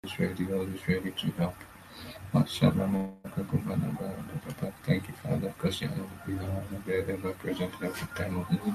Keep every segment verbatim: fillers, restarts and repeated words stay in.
always ready, always ready to help. Thank you, Father, because you are ever present every time of need.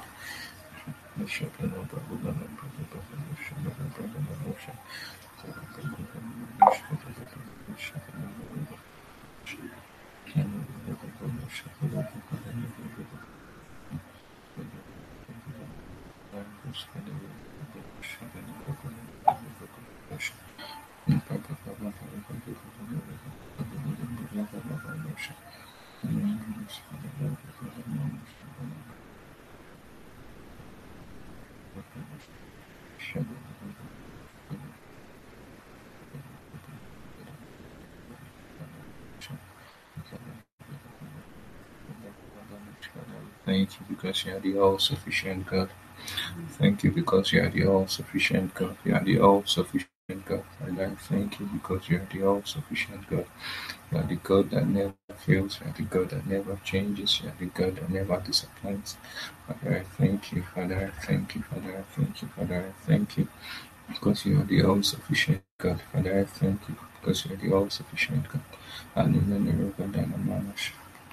Thank you because you are the all sufficient God. Thank you because you are the all sufficient God. You are the all sufficient God. And I thank you because you are the all sufficient God. You are the God that never fails. You are the God that never changes. You are the God that never disappoints. Father, I thank you. Father, I thank you. Father, I thank you. Father, I thank you because you are the all sufficient God. Father, I thank you because you are the all sufficient God. And in the name of God,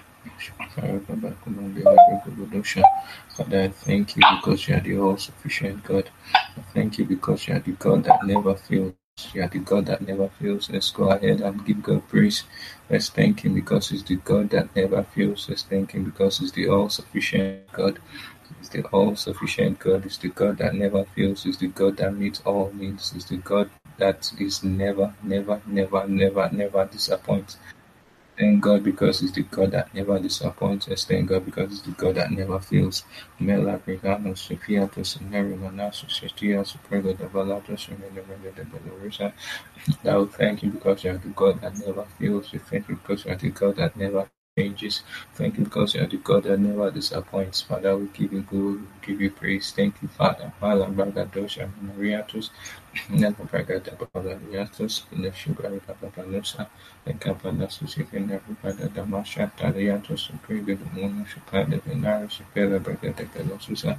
Father, I thank you because you are the all sufficient God. I thank you because you are the God that never fails. You are the God that never fails. Let's go ahead and give God praise. Let's thank Him because He's the God that never fails. Let's thank Him because He's the all sufficient God. He's the all sufficient God. He's the God that never fails. He's the God that meets all needs. He's the God that is never, never, never, never, never disappoints. Thank God because He's the God that never disappoints us. Thank God because He's the God that never fails. Mela Brigano Sophia to Scenario Manasso Sestia Suprego de Valato Sumene de Belarus. That will thank you because you are the God that never fails. We thank you because you are the God that never changes. Thank you because you are the God that never disappoints. Father, we give you glory, we give you praise. Thank you, Father. Mala Bragadosha Mariatus. Never Bragada Balariatus. In the Sugar Papanosa. The Capanasus, if you never Bragada Damasha, Taliatus, the Prego, the Moon, Shapada, the Naris, Pela Bragada Pelosusa.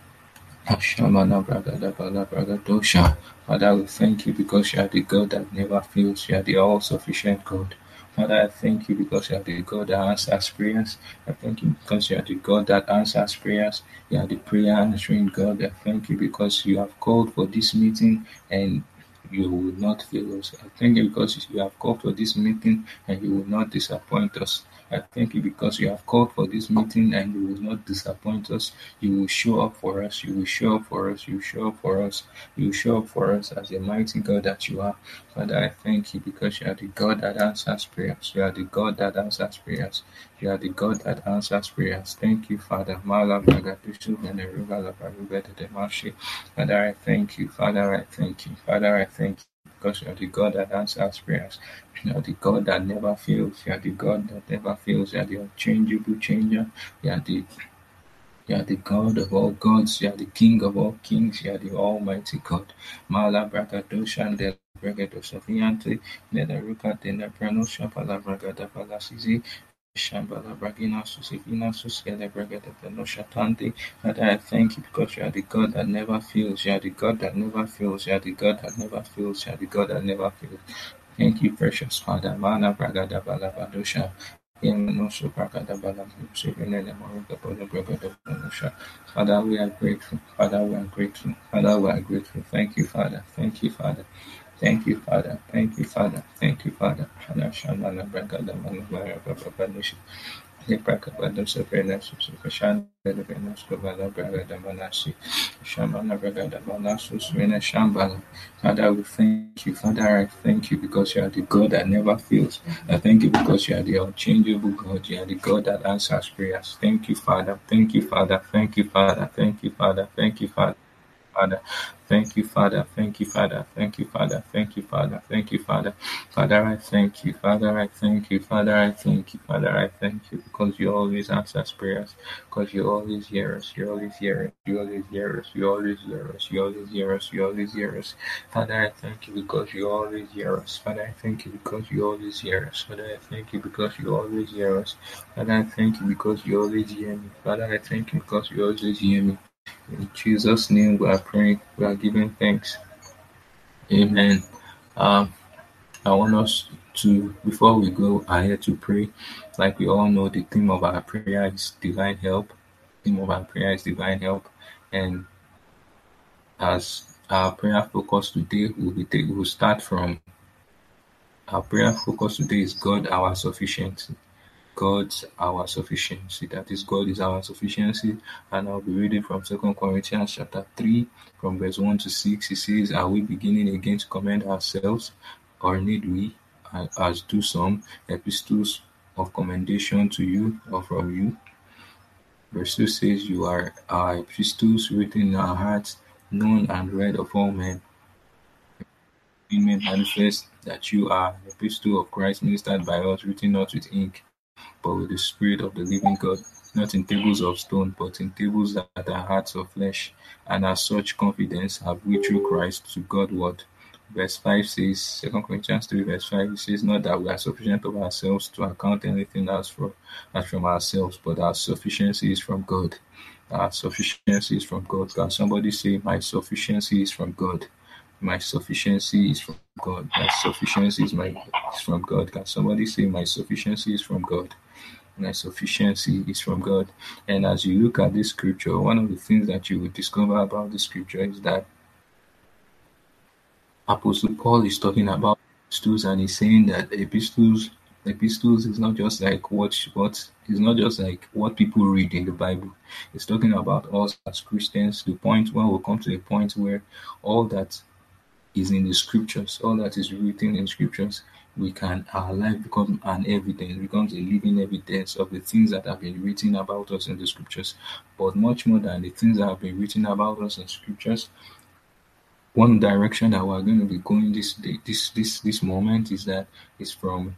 Shamana Bragada Bala Bragadosha. Father, we thank you because you are the God that never fails. You are the all sufficient God. Father, I thank you because you are the God that answers prayers. I thank you because you are the God that answers prayers. You are the prayer answering God. I thank you because you have called for this meeting and you will not fail us. I thank you because you have called for this meeting and you will not disappoint us. I thank you because you have called for this meeting and you will not disappoint us. You will show up for us. You will show up for us. You will show up for us. You will show up for us as a mighty God that you are. Father, I thank you because you are the God that answers prayers. You are the God that answers prayers. You are the God that answers prayers. Thank you, Father. Mala Bragadushu Veneruva Labaruga de Demashi. Father, I thank you. Father, I thank you. Father, I thank you. Because you are the God that answers prayers. You are the God that never fails. You are the God that never fails. You are the unchangeable changer. You are the you are the God of all gods. You are the King of all kings. You are the Almighty God. Mala Bragadoshan de Bragadosafiante, Neda de Nebrano Shapala Bragada Palasizi. Shambhala Bragina Susivina Suskele Bragada Penoshatante. Father, I thank you because you are the God that never fails. You are the God that never fails. You are the God that never fails. You are the God that never fails. Thank you, precious Father. Mana Bragada Balabadosha. Father, we are grateful. Father, we are grateful. Father, we are grateful. Thank you, Father. Thank you, Father. Thank you, Father. Thank you, Father. Thank you, Father. Father, Shamana Bragada Manavara Babanisha. Leprakabadam Sabrina Susufashan, Venas Kavala Bragada Manasi, Shamana Bragada Manasus, Vena Shambhala. Father, we thank you. Father, I thank you because you are the God that never fails. I thank you because you are the unchangeable God. You are the God that answers prayers. Thank you, Father. Thank you, Father. Thank you, Father. Thank you, Father. Thank you, Father. Father. Thank you, Father. Thank you, Father. Thank you, Father. Thank you, Father. Thank you, Father. Father, I thank you. Father, I thank you. Father, I thank you. Father, I thank you because you always answer prayers. Because you always hear us. You always hear us. You always hear us. You always hear us. You always hear us. You always hear us. Father, I thank you because you always hear us. Father, I thank you because you always hear us. Father, I thank you because you always hear us. Father, I thank you because you always hear me. Father, I thank you because you always hear me. In Jesus' name we are praying, we are giving thanks. Amen. Um, I want us to, before we go ahead to pray, like we all know, the theme of our prayer is divine help. The theme of our prayer is divine help. And as our prayer focus today, we'll be take, we'll start from our prayer focus today is God our sufficiency. God's our sufficiency. That is, God is our sufficiency. And I'll be reading from Second Corinthians chapter three, from verse one to six. He says, are we beginning again to commend ourselves, or need we, as do some, epistles of commendation to you or from you? Verse two says, you are our epistles written in our hearts, known and read of all men. Being made manifest that you are an epistle of Christ, ministered by us, written not with ink, but with the Spirit of the living God, not in tables of stone, but in tables that are hearts of flesh. And as such confidence have we through Christ to Godward. Verse five says, Second Corinthians three, verse five, it says, not that we are sufficient of ourselves to account anything as from, as from ourselves, but our sufficiency is from God. Our sufficiency is from God. Can somebody say, my sufficiency is from God? My sufficiency is from God. My sufficiency is, my, is from God. Can somebody say, my sufficiency is from God? My sufficiency is from God. And as you look at this scripture, one of the things that you will discover about this scripture is that Apostle Paul is talking about epistles, and he's saying that epistles epistles is not just like what what is not just like what people read in the Bible. It's talking about us as Christians. The point where we'll come to a point where all that is in the scriptures, all that is written in scriptures, we can, our life becomes an evidence, becomes a living evidence of the things that have been written about us in the scriptures. But much more than the things that have been written about us in scriptures, one direction that we're going to be going this this this this moment is that is from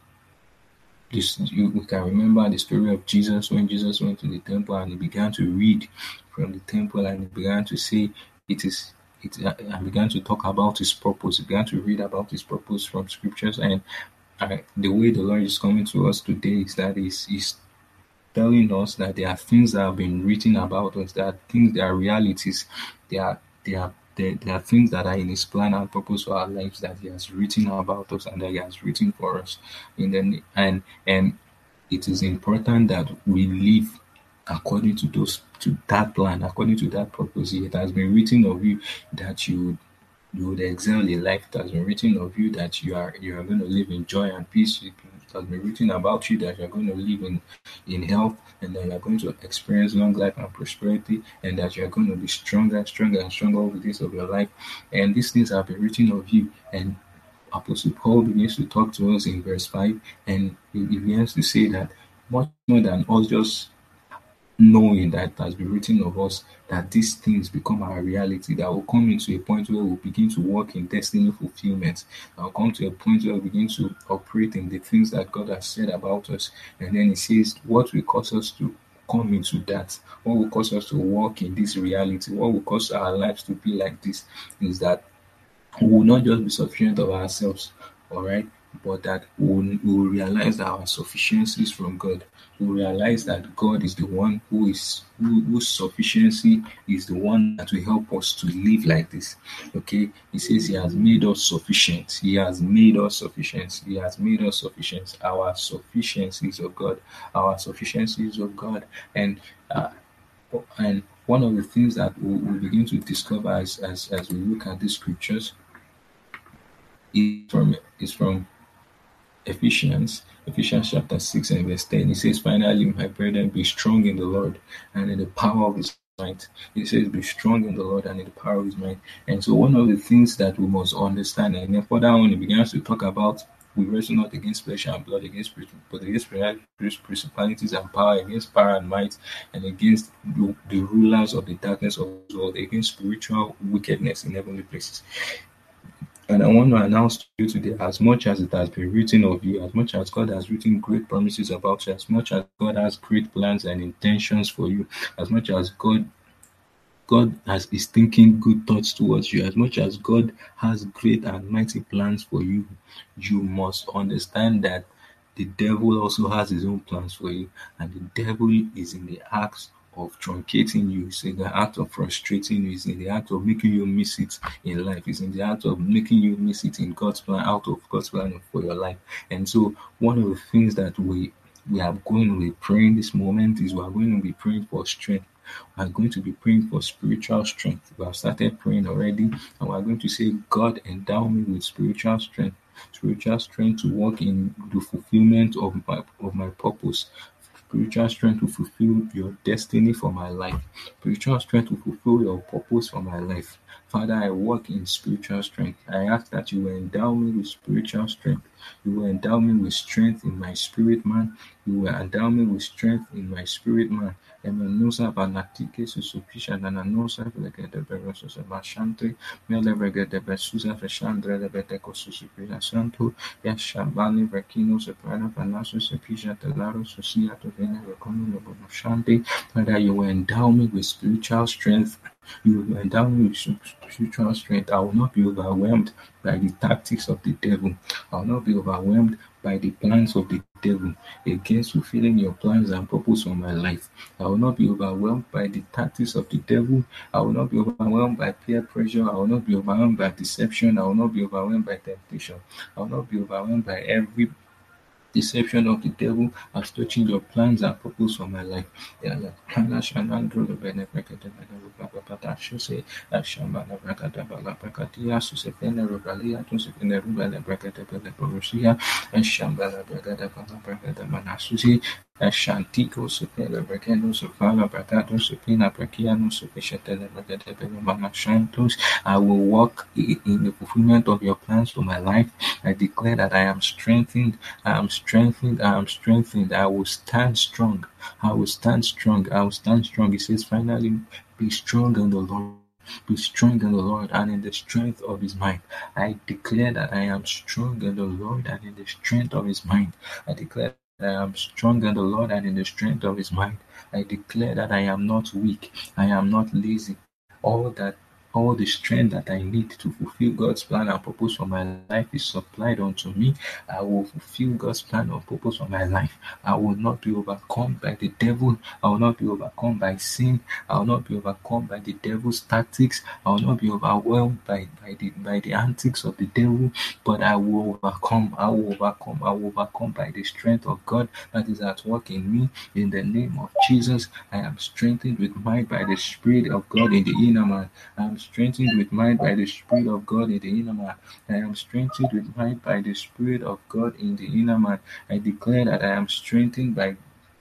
this. You, we can remember the story of Jesus when Jesus went to the temple and he began to read from the temple and he began to say it is. It, and began to talk about his purpose. He began to read about his purpose from scriptures, and uh, the way the Lord is coming to us today is that he's, he's telling us that there are things that have been written about us, that things, there are realities, there are there are there, there are things that are in his plan and purpose for our lives that he has written about us and that he has written for us. In the and and it is important that we live according to those to that plan, according to that purpose. It has been written of you that you you would excel in life. It has been written of you that you are you are going to live in joy and peace. It has been written about you that you are going to live in in health, and that you are going to experience long life and prosperity, and that you are going to be stronger and stronger and stronger over the days of your life. And these things have been written of you. And Apostle Paul begins to talk to us in verse five, and he begins to say that much more than us just knowing that it has been written of us, that these things become our reality, that will come into a point where we'll begin to work in destiny fulfillment, that will come to a point where we begin to operate in the things that God has said about us. And then he says, what will cause us to come into that, what will cause us to walk in this reality, what will cause our lives to be like this, is that we will not just be sufficient of ourselves, all right, but that we will, we will realize that our sufficiency is from God. We realize that God is the one who is who, whose sufficiency is the one that will help us to live like this. Okay, he says he has made us sufficient. He has made us sufficient. He has made us sufficient. Our sufficiency is of God. Our sufficiency is of God. And uh, and one of the things that we, we begin to discover as, as as we look at these scriptures is from is from Ephesians, Ephesians chapter six and verse ten. It says, finally, my brethren, be strong in the Lord and in the power of his might. It says, be strong in the Lord and in the power of his might. And so one of the things that we must understand, and then further on, he begins to talk about, we wrestle not against flesh and blood, against but against principalities and power, against power and might, and against the, the rulers of the darkness of the world, against spiritual wickedness in heavenly places. And I want to announce to you today, as much as it has been written of you, as much as God has written great promises about you, as much as God has great plans and intentions for you, as much as God God has is thinking good thoughts towards you, as much as God has great and mighty plans for you, you must understand that the devil also has his own plans for you, and the devil is in the acts of truncating you. It's in the act of frustrating you. It's in the act of making you miss it in life. It's in the act of making you miss it in God's plan, out of God's plan for your life. And so one of the things that we we are going to be praying this moment is we are going to be praying for strength. We are going to be praying for spiritual strength. We have started praying already, and we are going to say, God, endow me with spiritual strength, spiritual strength to walk in the fulfillment of my of my purpose, spiritual strength to fulfill your destiny for my life, spiritual strength to fulfill your purpose for my life. Father, I walk in spiritual strength. I ask that you will endow me with spiritual strength. You will endow me with strength in my spirit, man. You will endow me with strength in my spirit, man. Emanusa banatike susupisha nananusa velegede berosus mashante melevegede besusa feshandre lebeteko susupira santo yashabani vekino seprana panasus episha telaro susia to vene recono loboshante. Father, you will endow me with spiritual strength. You will endow me with spiritual strength. I will not be overwhelmed by the tactics of the devil. I will not be overwhelmed by the plans of the devil against fulfilling your plans and purpose for my life. I will not be overwhelmed by the tactics of the devil. I will not be overwhelmed by peer pressure. I will not be overwhelmed by deception. I will not be overwhelmed by temptation. I will not be overwhelmed by every deception of the devil as touching your plans and purpose for my life. Yeah, like Hannah Shanandro, the benefit of the Patashu, Ashambana Bracadabala Bracatia, Susefena Rubalia, Tosefena Rubala Bracadabella Borussia, and Shambala Bracadabala Bracadamanasusi, Ashantico Supela Bracano Sufala Bracato Supina Braciano Sufficientele Bracadabella Manashantos. I will walk in the fulfillment of your plans for my life. I declare that I am strengthened. I am strengthened. I am strengthened. I will stand strong. I will stand strong. I will stand strong. He says, finally, be strong in the Lord. Be strong in the Lord and in the strength of his mind. I declare that I am strong in the Lord and in the strength of his mind. I declare that I am strong in the Lord and in the strength of his mind. I declare that I am not weak. I am not lazy. All that All the strength that I need to fulfill God's plan and purpose for my life is supplied unto me. I will fulfill God's plan and purpose for my life. I will not be overcome by the devil. I will not be overcome by sin. I will not be overcome by the devil's tactics. I will not be overwhelmed by, by, the, by the antics of the devil, but I will overcome. I will overcome. I will overcome by the strength of God that is at work in me. In the name of Jesus, I am strengthened with might by the Spirit of God in the inner man. I am strengthened with might by the Spirit of God in the inner man. I am strengthened with might by the Spirit of God in the inner man. I declare that I am strengthened by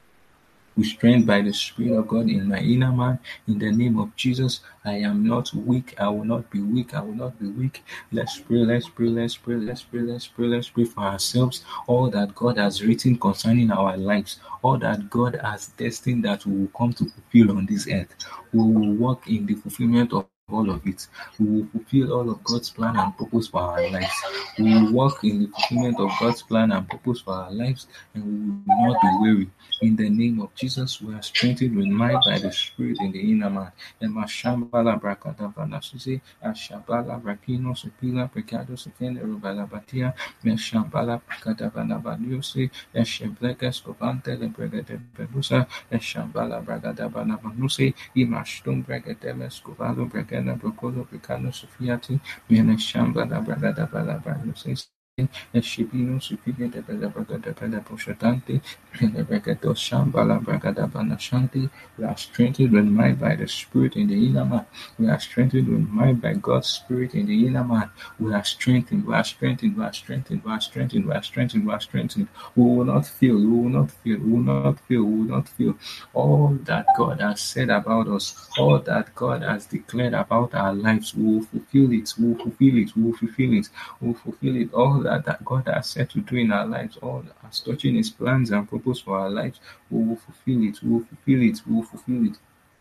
with strength by the Spirit of God in my inner man. In the name of Jesus, I am not weak. I will not be weak. I will not be weak. Let's pray, let's pray, let's pray, let's pray, let's pray, let's pray for ourselves. All that God has written concerning our lives, all that God has destined that we will come to fulfill on this earth. We will walk in the fulfillment of all of it. We will fulfill all of God's plan and purpose for our lives. We will walk in the fulfillment of God's plan and purpose for our lives, and we will not be weary. In the name of Jesus, we are strengthened with might by the Spirit in the inner man. Emma Shambhala Brakadavana Susi, Ashabala Brakino Supila, Precado Sufene Rubala Batia, Meshambala Brakadavana Valusi, Eshemblekas Covante, the Brigade Pelusa, Eshambala Bragadavana Vanusi, Imashtum Bragademes Covalo, Bragana Brocolo, Precano Sufiati, Meneshambala Bragadavana Valusi. Shibino Supige de Bella Braga de Bella Poshatante, and the Bragato Shambala Bragada Banashanti. We are strengthened with might by the Spirit in the inner man. We are strengthened with might by God's Spirit in the inner man. We are strengthened, we are strengthened, we are strengthened, we are strengthened, we are strengthened, we are strengthened. We will not fail, we will not fail, we will not fail, we will not fail. All that God has said about us, all that God has declared about our lives, we will fulfill it, we will fulfill it, we will fulfill it, we will fulfill it. All that, that God has said to do in our lives, all that has touching his plans and purpose for our lives, we will fulfill it, we will fulfill it, we will fulfill it.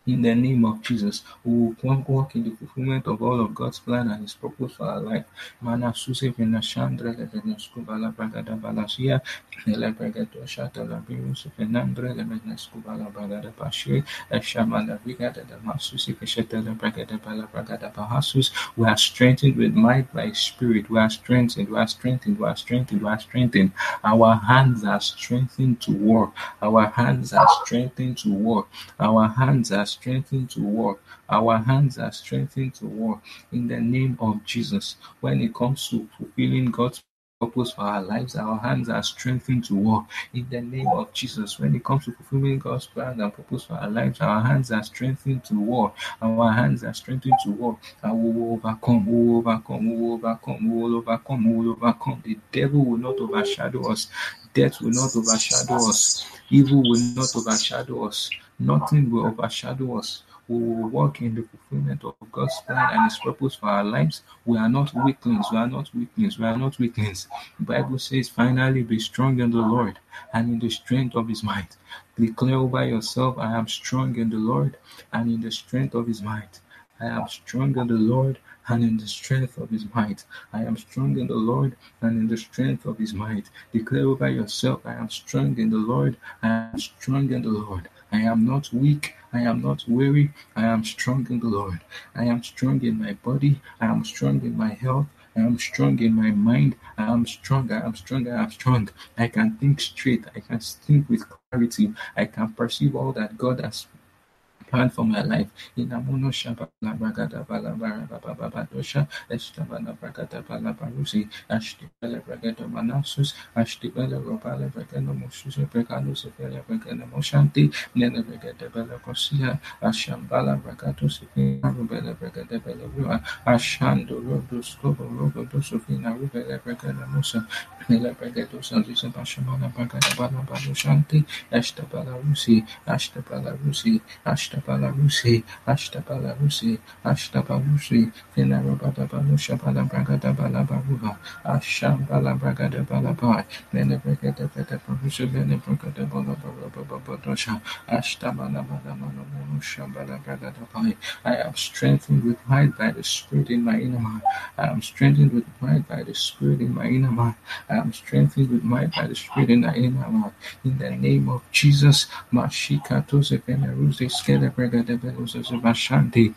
In the name of Jesus, we will walk in the fulfillment of all of God's plan and His purpose for our life. Mana suse vena chandra levena skubala bragada balasia, nele bragato shata la virus fenandre levena skubala bragada pashe, eshamala vigada the masusi kesheta la bragada bala bragada bahasus. We are strengthened with might by Spirit. We are strengthened, we are strengthened, we are strengthened, we are strengthened. Our hands are strengthened to work. Our hands are strengthened to work. Our hands are strengthened to work. Our hands are strengthened to work in the name of Jesus. When it comes to fulfilling God's purpose for our lives, our hands are strengthened to work in the name of Jesus. When it comes to fulfilling God's plan and purpose for our lives, our hands are strengthened to work. Our hands are strengthened to work, and we will overcome, we will overcome, we will overcome, we will overcome, we will overcome. The devil will not overshadow us. Death will not overshadow us. Evil will not overshadow us. Nothing will overshadow us. We will walk in the fulfillment of God's plan and His purpose for our lives. We are not weaklings. We are not weaklings. We are not weaklings. The Bible says, finally be strong in the Lord and in the strength of His might. Declare over yourself, I am strong in the Lord and in the strength of His might. I am strong in the Lord and in the strength of His might. I am strong in the Lord and in the strength of His might. Declare over yourself, I am strong in the Lord. I am strong in the Lord. I am not weak. I am not weary. I am strong in the Lord. I am strong in my body. I am strong in my health. I am strong in my mind. I am strong. I am strong. I am strong. I can think straight. I can think with clarity. I can perceive all that God has plan for my life. In Amono Shabala Bragada Balabara Baba Dosha, Estabana Bragada Balabarusi, Ashtibella Bragada Manasus, Ashtibella Robala Bragana Mosus, Precanus, Vela Bragana Moshanti, Nena Bragada Bella Cosia, Ashambala Bragatus, Rubella Bragada Bella, Ashando Rodus, Cobo Robodos, Sofina Rubella Bragana Musa, Nella Bragados, and this Bashamana Bragada Balabarushanti, Ashtabalarusi, Ashtabalarusi, Ashtabalarusi, Ashtabalarusi, Ashtabarusi, Venarabada Balusha Balabragada Balabaruva, Ashambala Bragada Balabai, Venebragada Beta Parusa, Venebragada Balababadosha, Ashtabala Balamanusha Balabragada Bai. I am strengthened with might by the Spirit in my inner man. I am strengthened with might by the Spirit in my inner man. I am strengthened with might by the Spirit in my inner man. In the name of Jesus, Mashika Tose Veneruse Skele Bragada Belusa Bashanti.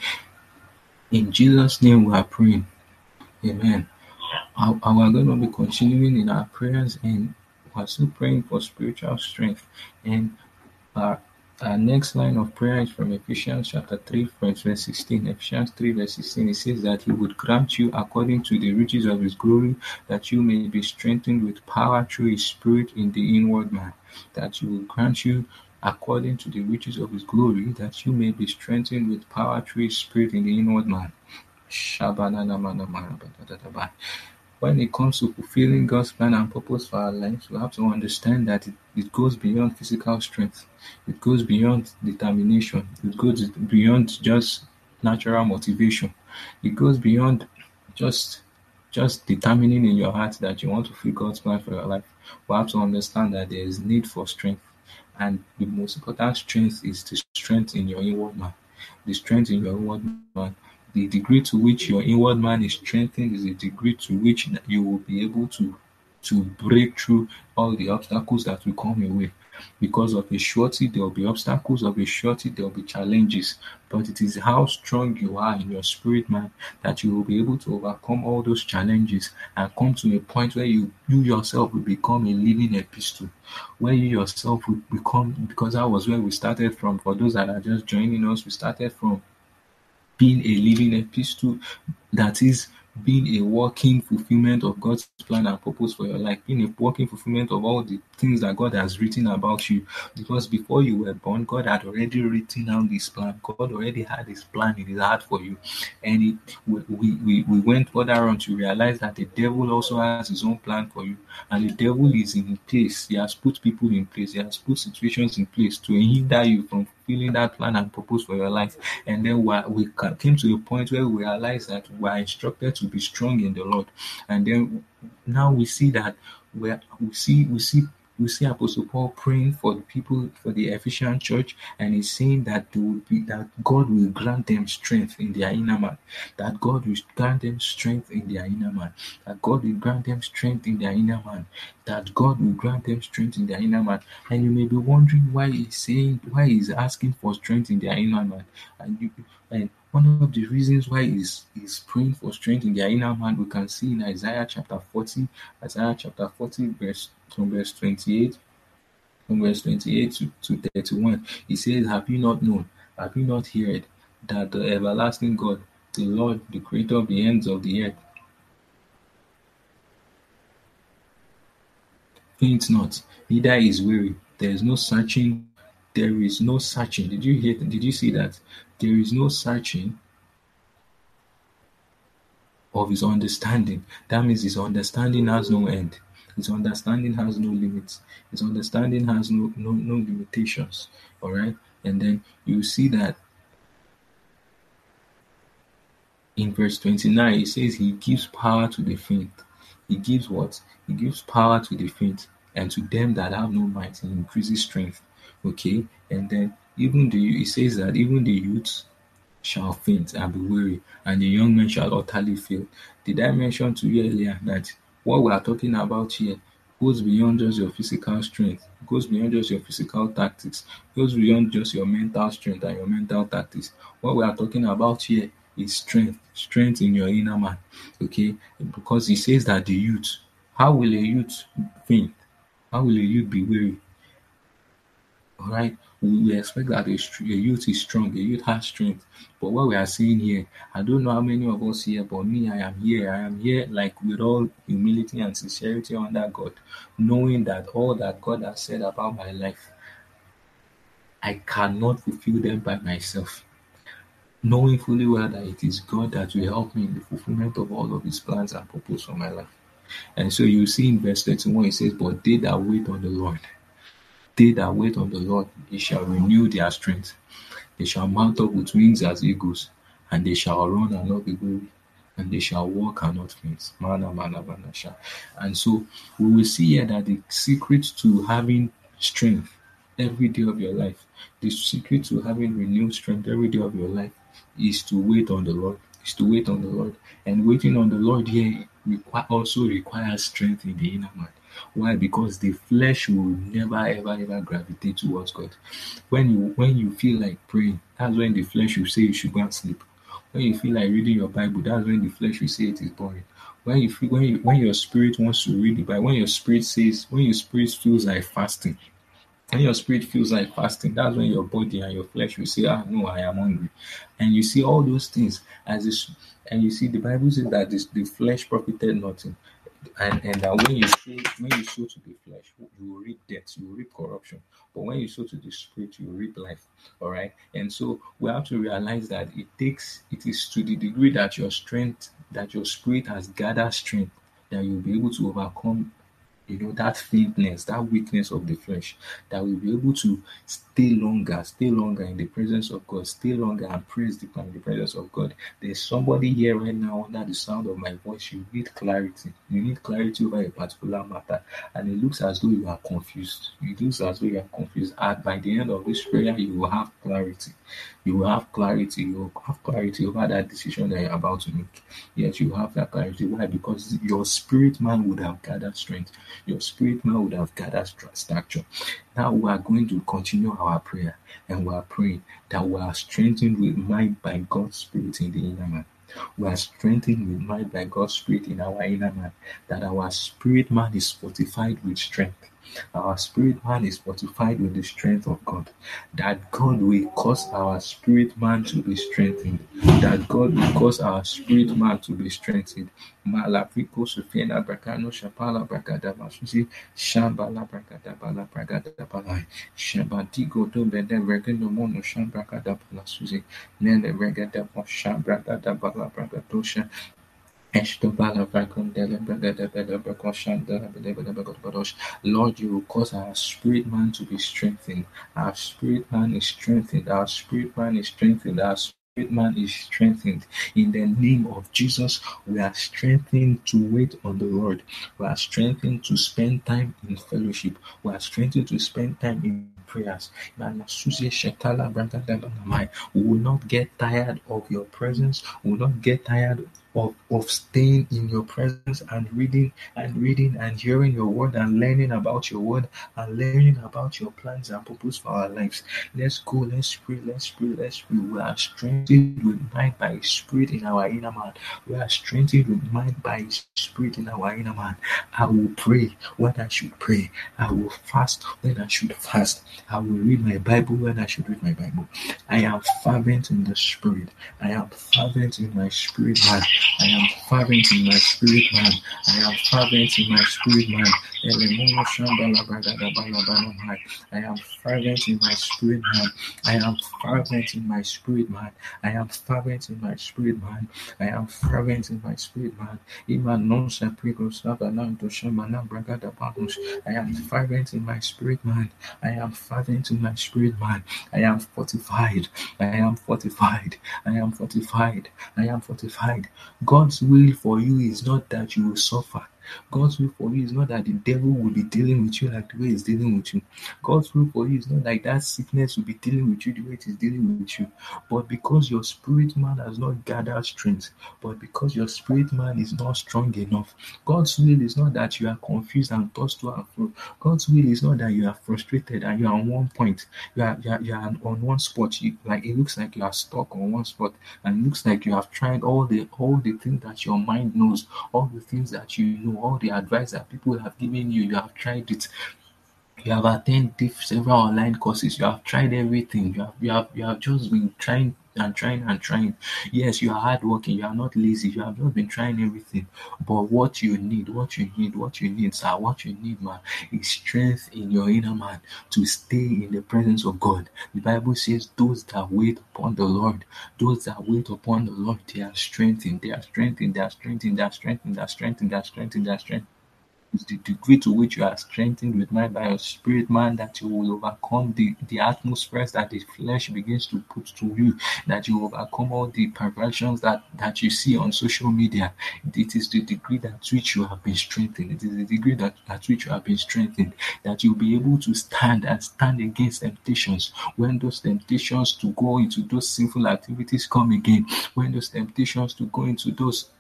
In Jesus' name we are praying. Amen. I, I are going to be continuing in our prayers, and we're still praying for spiritual strength. And our, our next line of prayer is from Ephesians chapter three, verse sixteen. Ephesians three, verse sixteen. It says that He would grant you according to the riches of His glory, that you may be strengthened with power through His Spirit in the inward man. That He will grant you according to the riches of His glory, that you may be strengthened with power through His Spirit in the inward man. When it comes to fulfilling God's plan and purpose for our lives, we have to understand that it, it goes beyond physical strength. It goes beyond determination. It goes beyond just natural motivation. It goes beyond just just determining in your heart that you want to fulfill God's plan for your life. We have to understand that there is need for strength. And the most important strength is the strength in your inward man. The strength in your inward man. The degree to which your inward man is strengthened is the degree to which you will be able to, to break through all the obstacles that will come your way. Because of a surety, there will be obstacles. Of a surety, there will be challenges. But it is how strong you are in your spirit, man, that you will be able to overcome all those challenges and come to a point where you, you yourself will become a living epistle. Where you yourself will become, because that was where we started from. For those that are just joining us, we started from being a living epistle, that is being a working fulfillment of God's plan and purpose for your life, being a working fulfillment of all the things that God has written about you. Because before you were born, God had already written out this plan. God already had His plan in His heart for you. And it, we, we, we went further on to realize that the devil also has his own plan for you. And the devil is in place. He has put people in place. He has put situations in place to hinder you from fulfilling that plan and purpose for your life. And then we came to a point where we realized that we are instructed to be strong in the Lord. And then now we see that we we see we see we see Apostle Paul praying for the people, for the Ephesian church, and he's saying that they will be, that God will grant them strength in their inner man, that God will grant them strength in their inner man, that God will grant them strength in their inner man, that God will grant them strength in their inner man. And you may be wondering why he's saying, why he's asking for strength in their inner man. And you and one of the reasons why he's, he's praying for strength in their inner man, we can see in Isaiah chapter forty, Isaiah chapter forty, verse from verse twenty-eight, from verse twenty-eight to, to thirty-one. He says, have you not known, have you not heard, that the everlasting God, the Lord, the creator of the ends of the earth, faint not, neither is weary. There is no searching, there is no searching. Did you hear? Did you see that? There is no searching of his understanding. That means his understanding has no end. His understanding has no limits. His understanding has no no, no limitations. All right. And then you see that in verse twenty-nine, it says he gives power to the faint. He gives what? He gives power to the faint, and to them that have no might, he increases strength. Okay. And then even the it says that even the youths shall faint and be weary, and the young men shall utterly fail. Did I mention to you earlier that what we are talking about here goes beyond just your physical strength, goes beyond just your physical tactics, goes beyond just your mental strength and your mental tactics. What we are talking about here is strength, strength in your inner man. Okay, because he says that the youth, how will a youth faint? How will a youth be weary? All right, we, we expect that a, a youth is strong, a youth has strength. But what we are seeing here, I don't know how many of us here, but me, I am here. I am here like with all humility and sincerity under God, knowing that all that God has said about my life, I cannot fulfill them by myself. Knowing fully well that it is God that will help me in the fulfillment of all of his plans and purpose for my life. And so you see in verse thirty-one, it says, but they that wait on the Lord, they that wait on the Lord, he shall renew their strength. They shall mount up with wings as eagles, and they shall run and not be weary, and they shall walk and not faint. Mana, mana, mana, sha. And so we will see here that the secret to having strength every day of your life, the secret to having renewed strength every day of your life is to wait on the Lord. Is to wait on the Lord. And waiting on the Lord here require, also requires strength in the inner man. Why? Because the flesh will never ever ever gravitate towards God. When you when you feel like praying, that's when the flesh will say you should go and sleep. When you feel like reading your Bible, that's when the flesh will say it is boring. When you feel when you, when your spirit wants to read the Bible, when your spirit says when your spirit feels like fasting, when your spirit feels like fasting, that's when your body and your flesh will say, ah, no, I am hungry. And you see all those things as this, and you see the Bible says that this, the flesh profited nothing. And and that when you sow when you sow to the flesh, you will reap death, you will reap corruption. But when you sow to the spirit, you will reap life. All right. And so we have to realize that it takes it is to the degree that your strength, that your spirit has gathered strength, that you'll be able to overcome, you know, that faintness, that weakness of the flesh, that will be able to stay longer, stay longer in the presence of God, stay longer and praise deeper in the presence of God. There's somebody here right now under the sound of my voice. You need clarity. You need clarity over a particular matter. And it looks as though you are confused. It looks as though you are confused. And by the end of this prayer, you will have clarity. You will have clarity. You will have clarity over that decision that you're about to make. Yes, you have that clarity. Why? Because your spirit man would have gathered strength. Your spirit man would have gathered stature. Now we are going to continue our prayer, and we are praying that we are strengthened with might by God's Spirit in the inner man. We are strengthened with might by God's Spirit in our inner man, that our spirit man is fortified with strength. Our spirit man is fortified with the strength of God. That God will cause our spirit man to be strengthened. That God will cause our spirit man to be strengthened. Malafiko Sufena Brakano Shapala Brakada Masusi Shambala Brakada Bala Brakada Bala Shabatigo to Bede Regano Mono Shambrakada Bala Susi Nene Regada Shabrakada Bala Brakatosha. Lord, you will cause our spirit man to be strengthened. Our spirit man is strengthened. Our spirit man is strengthened. Our spirit man is strengthened. In the name of Jesus, we are strengthened to wait on the Lord. We are strengthened to spend time in fellowship. We are strengthened to spend time in prayers. We will not get tired of your presence. We will not get tired of, of staying in your presence and reading and reading and hearing your word and learning about your word and learning about your plans and purpose for our lives. Let's go, let's pray, let's pray, let's pray. We are strengthened with mind by His Spirit in our inner man. We are strengthened with mind by His Spirit in our inner man. I will pray when I should pray. I will fast when I should fast. I will read my Bible when I should read my Bible. I am fervent in the Spirit. I am fervent in my spirit man. I am fervent in my spirit man. I am fervent in my spirit man. I am fervent in my spirit man. I am fervent in my spirit man. I am fervent in my spirit man. I am fervent in my spirit man. Iman non sapricos savanam to shamana bragada bagus. I am fervent in my spirit man. I am fervent in my spirit man. I am fortified. I am fortified. I am fortified. I am fortified. God's will for you is not that you will suffer. God's will for you is not that the devil will be dealing with you like the way he's dealing with you. God's will for you is not like that sickness will be dealing with you the way it is dealing with you. But because your spirit man has not gathered strength, but because your spirit man is not strong enough, God's will is not that you are confused and tossed to and fro. God's will is not that you are frustrated and you are on one point. You are, you are, you are on one spot. You, like it looks like you are stuck on one spot, and it looks like you have tried all the all the things that your mind knows, all the things that you know, all the advice that people have given you. You have tried it. You have attended several online courses. You have tried everything. You have you have you have just been trying and trying and trying. Yes, you are hardworking. You are not lazy. You have not been trying everything. But what you need, what you need, what you need, sir, what you need, man, is strength in your inner man to stay in the presence of God. The Bible says, "Those that wait upon the Lord, those that wait upon the Lord, they are strengthened. They are strengthened. They are strengthened. They are strengthened. They are strengthened. They are strengthened. They are strengthened." Is the degree to which you are strengthened with mind by your spirit man, that you will overcome the, the atmospheres that the flesh begins to put to you, that you overcome all the perversions that, that you see on social media. It is the degree that which you have been strengthened. It is the degree that at which you have been strengthened, that you'll be able to stand and stand against temptations. When those temptations to go into those sinful activities come again, when those temptations to go into those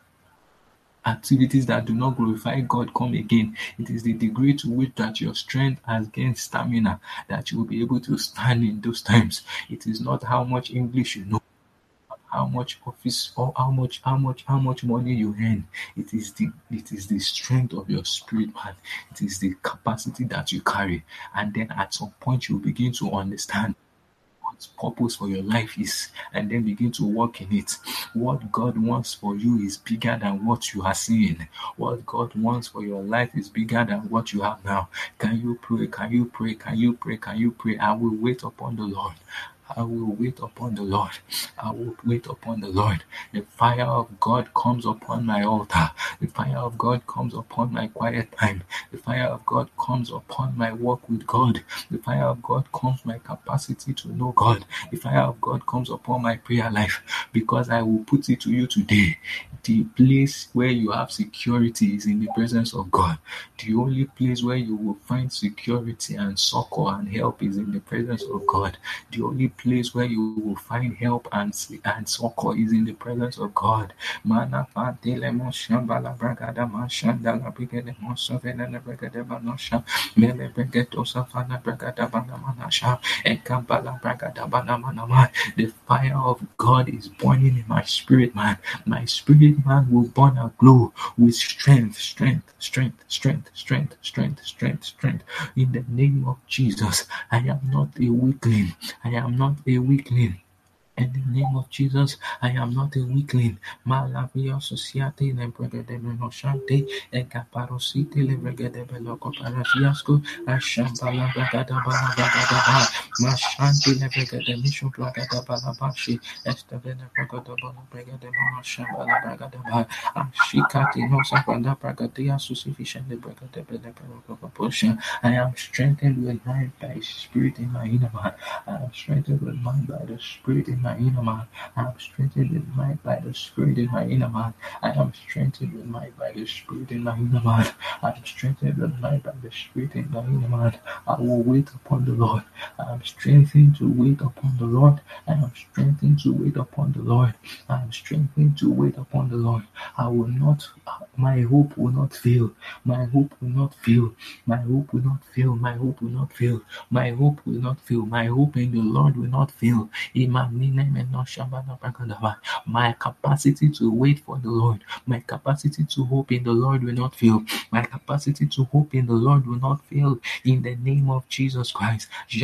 activities that do not glorify God come again, it is the degree to which that your strength has gained stamina, that you will be able to stand in those times. It is not how much English you know, how much office or how much how much how much money you earn. It is the it is the strength of your spirit man. It is the capacity that you carry. And then at some point you begin to understand purpose for your life is, and then begin to work in it. What God wants for you is bigger than what you are seeing. What God wants for your life is bigger than what you have now. Can you pray? Can you pray? Can you pray? Can you pray? I will wait upon the Lord. I will wait upon the Lord. I will wait upon the Lord. The fire of God comes upon my altar. The fire of God comes upon my quiet time. The fire of God comes upon my walk with God. The fire of God comes my capacity to know God. The fire of God comes upon my prayer life, because I will put it to you today. The place where you have security is in the presence of God. The only place where you will find security and succor and help is in the presence of God. The only place where you will find help and and succor is in the presence of God. Mana fatele mo shambala bragada ma shandala brigade mo sovena na bragada banosha mele bregato safana bragada banamanasha ekambala bragada banamanama. The fire of God is burning in my spirit man. My spirit man will burn a glow with strength, strength, strength, strength, strength, strength, strength, strength. In the name of Jesus, I am not a weakling. I am not a weakling. In the name of Jesus, I am not a weakling. Malavia sociate lebrega de menoshante, encaparosite lebrega de beloco parasiasco, ashambala bragada balabagada, mashante lebrega de mission bragada balabashi, estavena bragada balabrega de monoshambala bragada ba, ashikati no savana bragadia sufficient lebrega de belebrega. I am strengthened with mind by spirit in my inner man. I am strengthened with mind by the spirit in my my inner man. I am strengthened with might by the Spirit in my inner man. I am strengthened with might by the Spirit in my inner man. I am strengthened with might by the Spirit in my inner man. I will wait upon the Lord. I am strengthened to wait upon the Lord. I am strengthened to wait upon the Lord. I am strengthened to wait upon the Lord. I will not, my hope will not fail. My hope will not fail. My hope will not fail. My hope will not fail. My hope will not fail. My hope in the Lord will not fail. My capacity to wait for the Lord, my capacity to hope in the Lord will not fail. My capacity to hope in the Lord will not fail. In the name of Jesus Christ.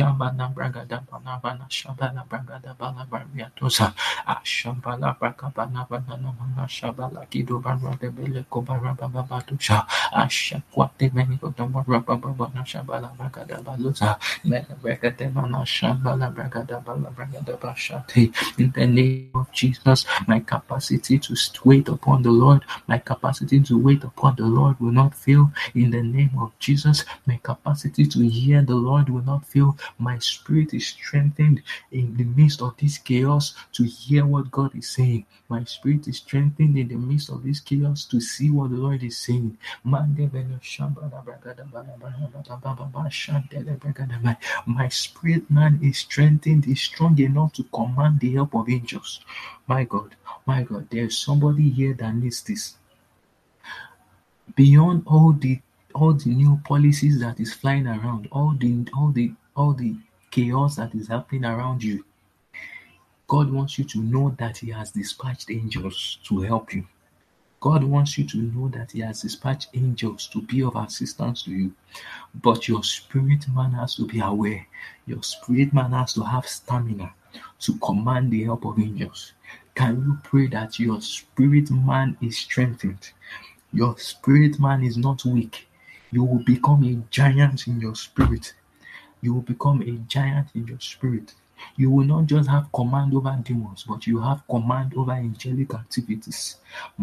Ashambala Brakabana Banana Shabala Kido Barra de Bele Kobara Babatusha Ashakwate Meniko Domara Babana Shabala Bragada Baluza Mena Bragade Mana Shambala Bragada Bala Bragada Bashati. In the name of Jesus, my capacity to wait upon the Lord, my capacity to wait upon the Lord will not fail. In the name of Jesus, my capacity to hear the Lord will not fail. My spirit is strengthened in the midst of this chaos to hear what God is saying. My spirit is strengthened in the midst of this chaos to see what the Lord is saying. My spirit man is strengthened, is strong enough to command the help of angels. My God, my God, there's somebody here that needs this. Beyond all the all the new policies that is flying around, all the all the all the chaos that is happening around you, God wants you to know that He has dispatched angels to help you. God wants you to know that He has dispatched angels to be of assistance to you. But your spirit man has to be aware. Your spirit man has to have stamina to command the help of angels. Can you pray that your spirit man is strengthened? Your spirit man is not weak. You will become a giant in your spirit. You will become a giant in your spirit. You will not just have command over demons, but you have command over angelic activities.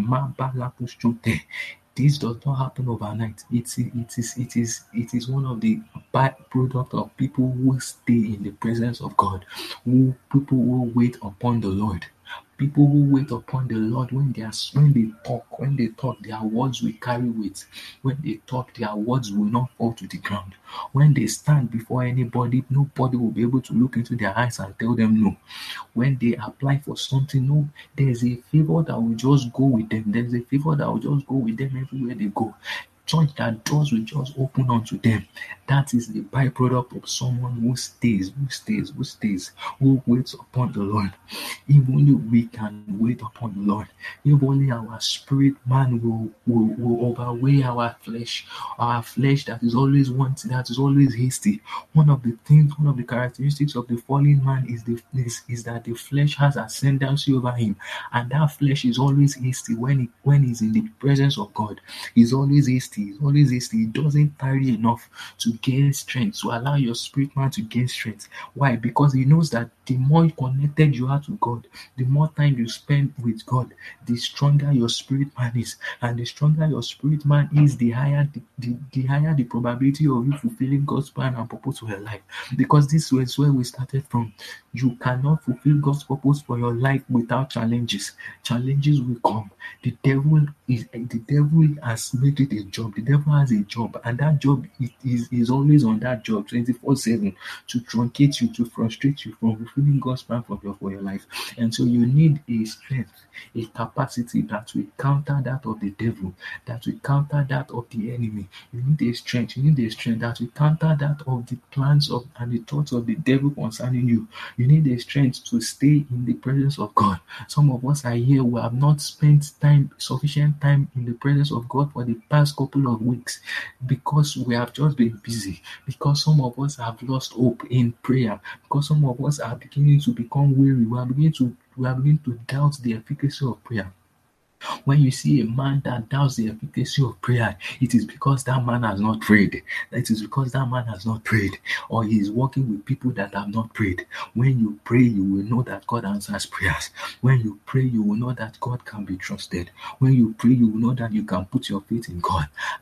This does not happen overnight. It, it is it is it is one of the byproduct of people who stay in the presence of God, who people who wait upon the Lord. People who wait upon the Lord, when they are when they talk, when they talk, their words will carry weight. When they talk, their words will not fall to the ground. When they stand before anybody, nobody will be able to look into their eyes and tell them no. When they apply for something, no, there's a favor that will just go with them. There's a favor that will just go with them everywhere they go. Church, that doors will just open unto them. That is the byproduct of someone who stays, who stays, who stays, who waits upon the Lord. If only we can wait upon the Lord. If only our spirit man will, will, will overweigh our flesh, our flesh that is always wanting, that is always hasty. One of the things, one of the characteristics of the fallen man is the is, is that the flesh has ascendancy over him, and that flesh is always hasty when it when he's in the presence of God. He's always hasty. He's always hasty. He doesn't tarry enough to gain strength, to allow your spirit man to gain strength. Why? Because he knows that the more connected you are to God, the more time you spend with God, the stronger your spirit man is. And the stronger your spirit man is, the higher the, the, the higher the probability of you fulfilling God's plan and purpose for your life. Because this was where we started from. You cannot fulfill God's purpose for your life without challenges. Challenges will come. The devil is the devil has made it a job. The devil has a job, and that job is, is, is always on that job twenty-four seven to truncate you, to frustrate you from fulfilling God's plan for your, for your life. And so you need a strength, a capacity that will counter that of the devil, that will counter that of the enemy. You need a strength, you need a strength that will counter that of the plans of and the thoughts of the devil concerning you. You need a strength to stay in the presence of God. Some of us are here who have not spent time, sufficient time in the presence of God for the past couple of weeks because we have just been busy, because some of us have lost hope in prayer, because some of us are beginning to become weary. We are beginning to we are beginning to doubt the efficacy of prayer. When you see a man that doubts the efficacy of prayer, it is because that man has not prayed. It is because that man has not prayed, or he is working with people that have not prayed. When you pray, you will know that God answers prayers. When you pray, you will know that God can be trusted. When you pray, you will know that you can put your faith in God. I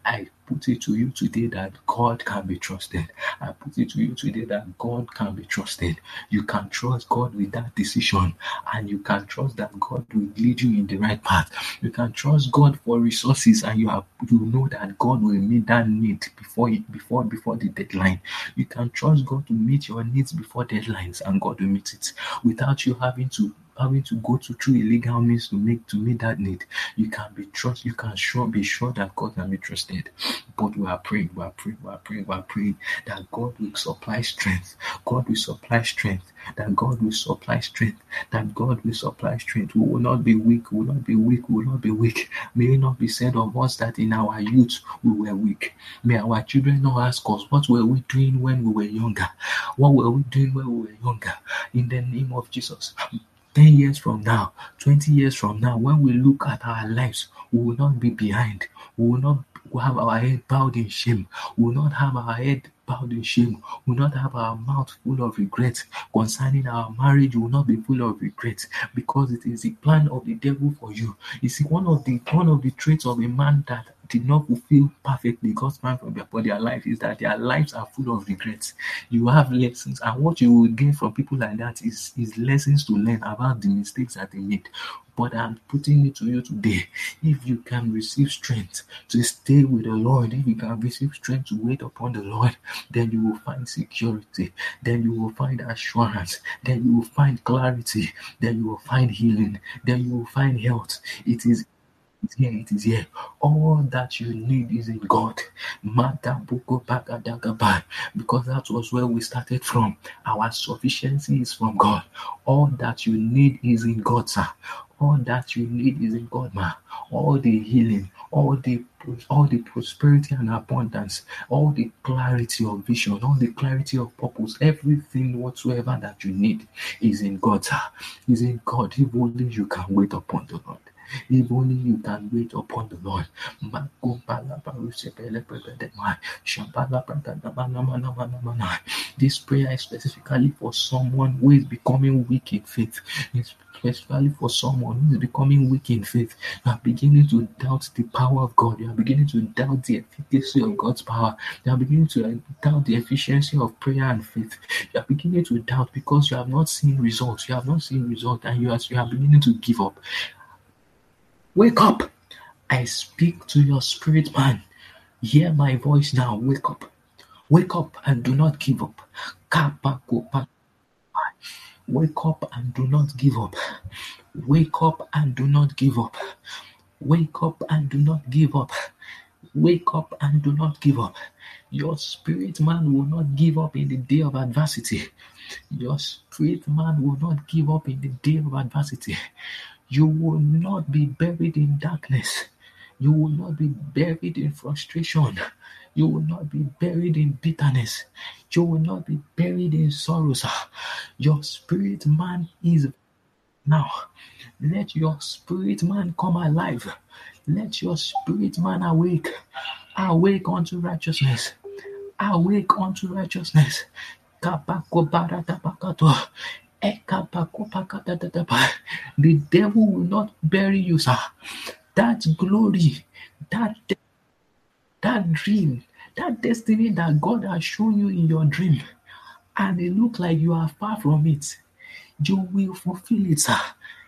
put it to you today that God can be trusted. I put it to you today that God can be trusted. You can trust God with that decision, and you can trust that God will lead you in the right path. You can trust God for resources, and you have you know that God will meet that need before it, before before the deadline. You can trust God to meet your needs before deadlines, and God will meet it without you having to having to go to through illegal means to make to meet that need. You can be trust. You can sure be sure that God can be trusted. But we are praying, we are praying, we are praying, we are praying that God will supply strength. God will supply strength. That God will supply strength. That God will supply strength. We will not be weak. We will not be weak. We will not be weak. May it not be said of us that in our youth we were weak. May our children not ask us, what were we doing when we were younger? What were we doing when we were younger? In the name of Jesus. ten years from now, twenty years from now, when we look at our lives, we will not be behind. We will not have our head bowed in shame. We will not have our head bowed in shame. We will not have our mouth full of regret. Concerning our marriage, we will not be full of regret, because it is the plan of the devil for you. You see, one of the one of the traits of a man that did not fulfill perfectly God's plan for their, for their life is that their lives are full of regrets. You have lessons, and what you will gain from people like that is, is lessons to learn about the mistakes that they made. But I'm putting it to you today. If you can receive strength to stay with the Lord, if you can receive strength to wait upon the Lord, then you will find security, then you will find assurance, then you will find clarity, then you will find healing, then you will find health. It is It's here, it is here. All that you need is in God. Because that was where we started from. Our sufficiency is from God. All that you need is in God, sir. All that you need is in God, man. All the healing, all the all the prosperity and abundance, all the clarity of vision, all the clarity of purpose, everything whatsoever that you need is in God, sir. Is in God. If only you can wait upon the Lord. If only you can wait upon the Lord. This prayer is specifically for someone who is becoming weak in faith. It's specifically for someone who is becoming weak in faith. You are beginning to doubt the power of God. You are beginning to doubt the efficacy of God's power. You are beginning to doubt the efficiency of prayer and faith. You are beginning to doubt because you have not seen results. You have not seen results, and you are, you are beginning to give up. Wake up! I speak to your spirit, man. Hear my voice now. Wake up. Wake up and do not give up. Wake up and do not give up. Wake up and do not give up. Wake up and do not give up. Wake up and do not give up. Your spirit man will not give up in the day of adversity. Your spirit man will not give up in the day of adversity. You will not be buried in darkness. You will not be buried in frustration. You will not be buried in bitterness. You will not be buried in sorrows. Your spirit man is now. Let your spirit man come alive. Let your spirit man awake. Awake unto righteousness. Awake unto righteousness. The devil will not bury you, sir. That glory, that that dream, that destiny that God has shown you in your dream, and it looks like you are far from it, you will fulfill it, sir.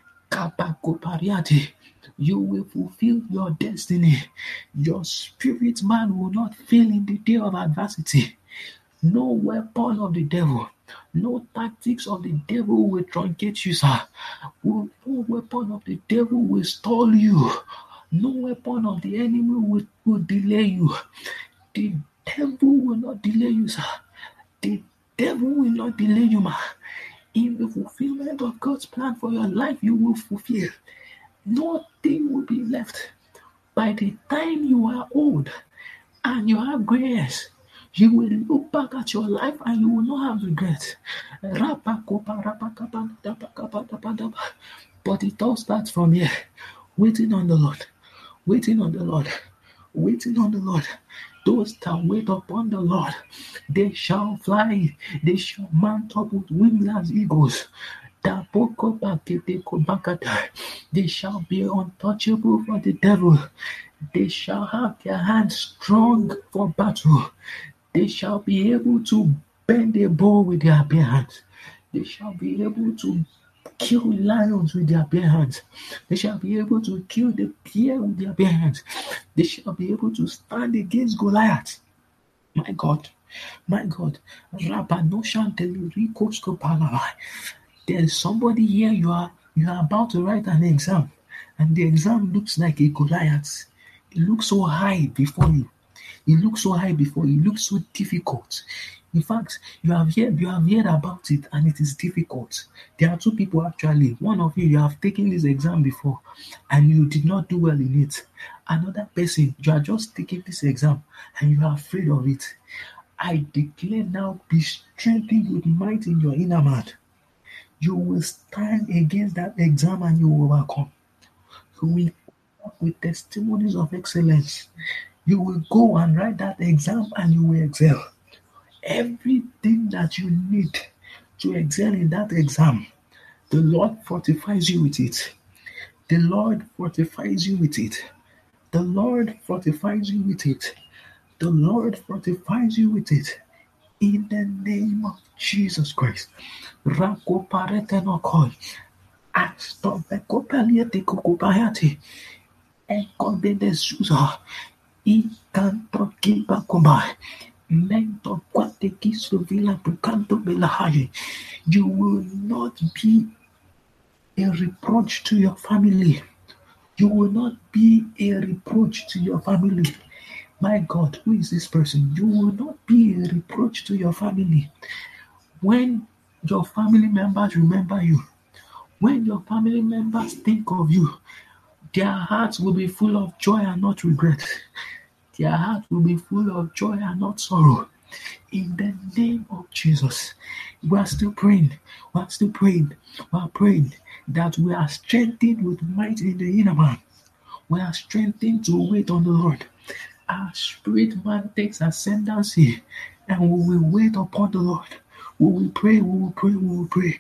You will fulfill your destiny. Your spirit man will not fail in the day of adversity. No weapon of the devil, no tactics of the devil will truncate you, sir. No weapon of the devil will stall you. No weapon of the enemy will, will delay you. The devil will not delay you, sir. The devil will not delay you, man. In the fulfillment of God's plan for your life, you will fulfill. Nothing will be left. By the time you are old and you have gray hairs, you will look back at your life and you will not have regret. But it all starts from here. Waiting on the Lord. Waiting on the Lord. Waiting on the Lord. Those that wait upon the Lord, they shall fly. They shall mount up with wings as eagles. They shall be untouchable for the devil. They shall have their hands strong for battle. They shall be able to bend a bow with their bare hands. They shall be able to kill lions with their bare hands. They shall be able to kill the bear with their bare hands. They shall be able to stand against Goliath. My God, my God. Rabanoshan Telerikos Kopalai. There's somebody here, you are you are about to write an exam, and the exam looks like a Goliath. It looks so high before you. It looks so high before you. It looks so difficult. In fact, you have heard you have heard about it, and it is difficult. There are two people actually. One of you, you have taken this exam before, and you did not do well in it. Another person, you are just taking this exam, and you are afraid of it. I declare now, be strengthened with might in your inner man. You will stand against that exam and you will overcome. You will come with testimonies of excellence. You will go and write that exam and you will excel. Everything that you need to excel in that exam, the Lord fortifies you with it. The Lord fortifies you with it. The Lord fortifies you with it. The Lord fortifies you with it. In the name of Jesus Christ. Rako parete no koi. Astobe kopaliete kukubayati. Eko bede suza. Ikanto kiba kumbai. Mento kwate kiso vila bukanto belahaye. You will not be a reproach to your family. You will not be a reproach to your family. My God, who is this person? You will not be a reproach to your family. When your family members remember you, when your family members think of you, their hearts will be full of joy and not regret. Their heart will be full of joy and not sorrow. In the name of Jesus, we are still praying. We are still praying. We are praying that we are strengthened with might in the inner man. We are strengthened to wait on the Lord. Our spirit man takes ascendancy, and we will wait upon the Lord. We will pray. We will pray. We will pray.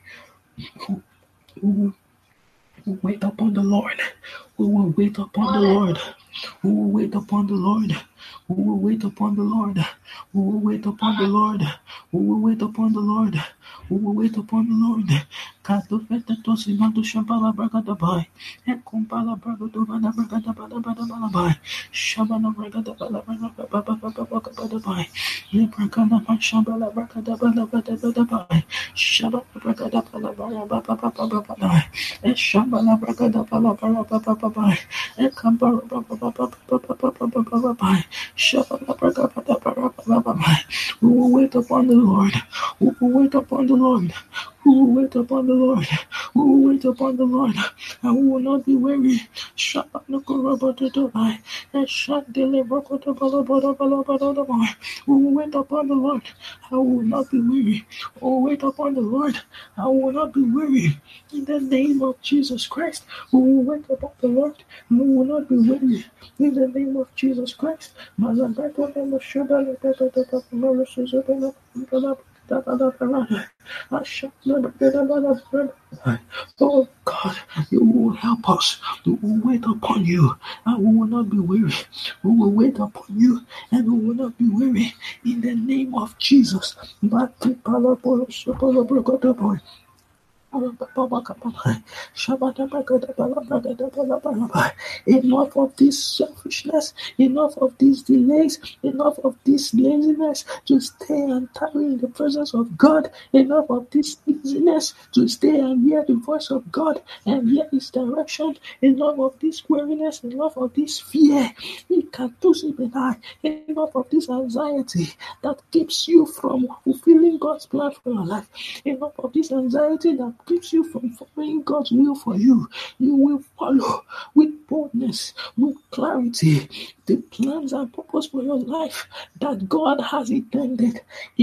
We will wait upon the Lord. We will wait upon the Lord. We will wait upon the Lord. We will wait upon the Lord. We will wait upon the Lord. We will wait upon the Lord. We will wait upon the Lord. Kato fete to simando shabala bragada bai. Ekumpala bragado bana bragada bana bana bana bai. Shabala bragada bana bana bana bana bana bai. Lebrakana ma shabala bragada bana bana bana bai. Shabala bragada bana bana bana bana bana bai. Shabala bragada bana bana bana bana bai. Ekambara bana bana bana bana bai. Shabala bragada bana bana bana bai. We will wait upon the Lord. We will wait upon the Lord. We will wait upon the Lord. We will wait upon the Lord. And we will not be weary. Shabbat-nukurabba-tutubai. Eshat-dele-brakota-bala-bala-bala-bala-bala. We will wait upon the Lord. And we will not be weary. We will wait upon the Lord. And we will not be weary. In the name of Jesus Christ, we will wait upon the Lord. And we will not be weary. In the name of Jesus Christ. Oh God, you will help us. We will wait upon you and we will not be weary. We will wait upon you and we will not be weary. In the name of Jesus. Enough of this selfishness, enough of these delays, enough of this laziness to stay and tarry in the presence of God, enough of this laziness to stay and hear the voice of God and hear His direction, enough of this weariness, enough of this fear, enough of this anxiety that keeps you from fulfilling God's plan for your life, enough of this anxiety that keeps you from following God's will for you. You will follow with boldness, with clarity, the plans and purpose for your life that God has intended.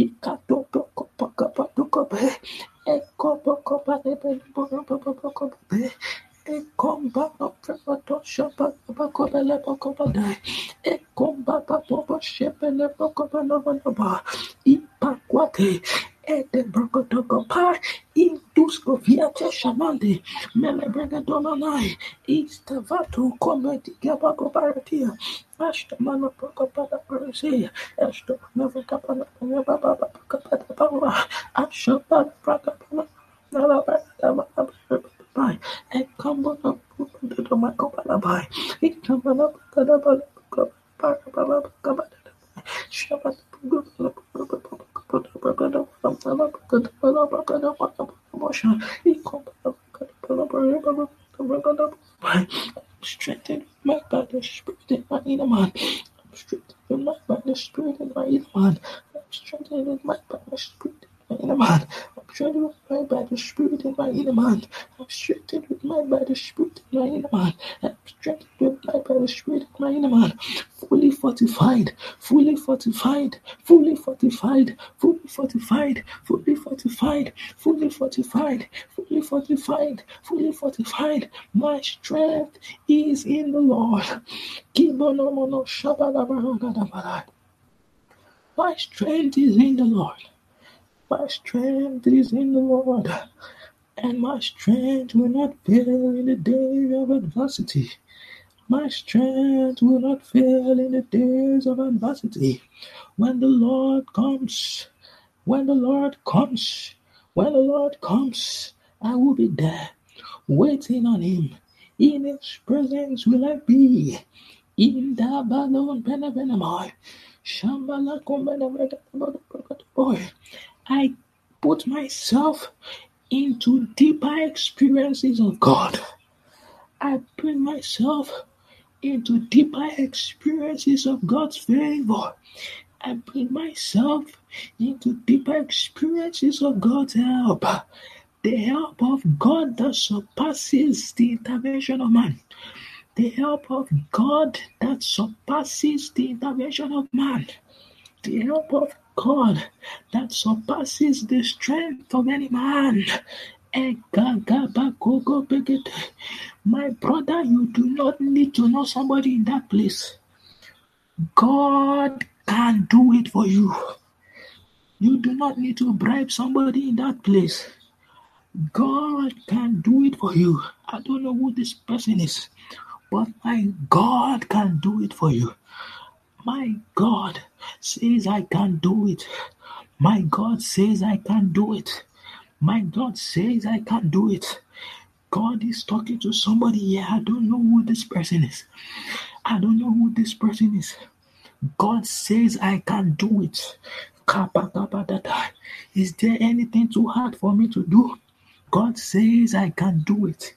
Ekomba prepato shapa bakobele bakobada. Ekomba babo shepele bakobele bakobada. Ipakwate. Ede Brogodogopa, Induscoviate Shamandi, Melebregadonai, Eastavato Comedy Gabagobaratia, Ashtamana Procopada Persia, Ashtamana Capana Baba Capada, Ashapada Pracapana, Nalababa, and come on up to the Macopalabai, it come on up to the Baba. Shabbat strengthened my by the spirit in my inner man. I'm strengthened my by the spirit in my inner man. I'm strengthened my by the spirit in my inner man. I'm strengthened with my by the spirit in my inner man. I'm strengthened with my by the spirit in my inner man. I'm strengthened with my by the spirit in my inner man. Fully fortified, fully fortified, fully fortified, fully fortified, fully fortified, fully fortified, fully fortified, fully fortified. My strength is in the Lord. My strength is in the Lord. My strength is in the Lord. And my strength will not fail in the day of adversity. My strength will not fail in the days of adversity. When the Lord comes, when the Lord comes, when the Lord comes, I will be there, waiting on Him. In His presence will I be. In the balloon, benevenamai. Shambhala boy. I put myself into deeper experiences of God. I bring myself into deeper experiences of God's favor. I bring myself into deeper experiences of God's help. The help of God that surpasses the intervention of man. The help of God that surpasses the intervention of man. The help of God that surpasses the strength of any man. My brother, you do not need to know somebody in that place. God can do it for you. You do not need to bribe somebody in that place. God can do it for you. I don't know who this person is, but my God can do it for you. My God says I can do it. My God says I can do it. My God says I can do it. God is talking to somebody here. I don't know who this person is. I don't know who this person is. God says I can do it. Is there anything too hard for me to do? God says I can do it.